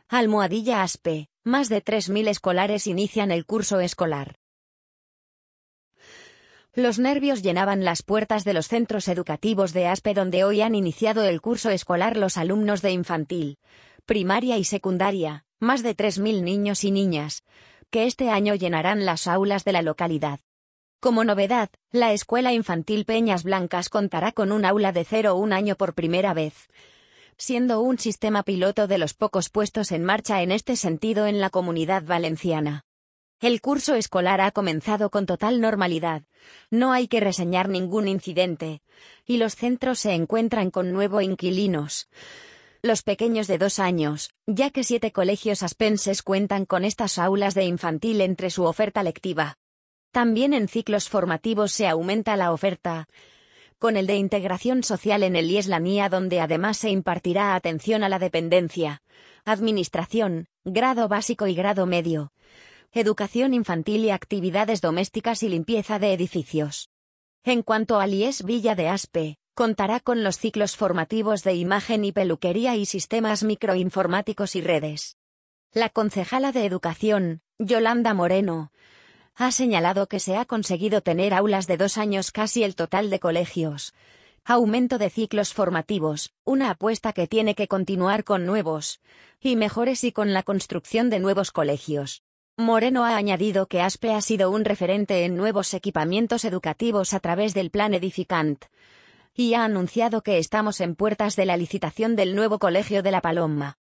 Almohadilla Aspe, más de 3.000 escolares inician el curso escolar. Los nervios llenaban las puertas de los centros educativos de Aspe, donde hoy han iniciado el curso escolar los alumnos de infantil, primaria y secundaria, más de 3.000 niños y niñas, que este año llenarán las aulas de la localidad. Como novedad, la Escuela Infantil Peñas Blancas contará con un aula de 0-1 año por primera vez, siendo un sistema piloto de los pocos puestos en marcha en este sentido en la Comunidad Valenciana. El curso escolar ha comenzado con total normalidad, no hay que reseñar ningún incidente, y los centros se encuentran con nuevos inquilinos, los pequeños de 2 años, ya que 7 colegios aspenses cuentan con estas aulas de infantil entre su oferta lectiva. También en ciclos formativos se aumenta la oferta, con el de integración social en el IES La Nia, donde además se impartirá atención a la dependencia, administración, grado básico y grado medio, educación infantil y actividades domésticas y limpieza de edificios. En cuanto al IES Villa de Aspe, contará con los ciclos formativos de imagen y peluquería y sistemas microinformáticos y redes. La concejala de Educación, Yolanda Moreno, ha señalado que se ha conseguido tener aulas de 2 años casi el total de colegios, aumento de ciclos formativos, una apuesta que tiene que continuar con nuevos y mejores y con la construcción de nuevos colegios. Moreno ha añadido que Aspe ha sido un referente en nuevos equipamientos educativos a través del Plan Edificant, y ha anunciado que estamos en puertas de la licitación del nuevo Colegio de La Paloma.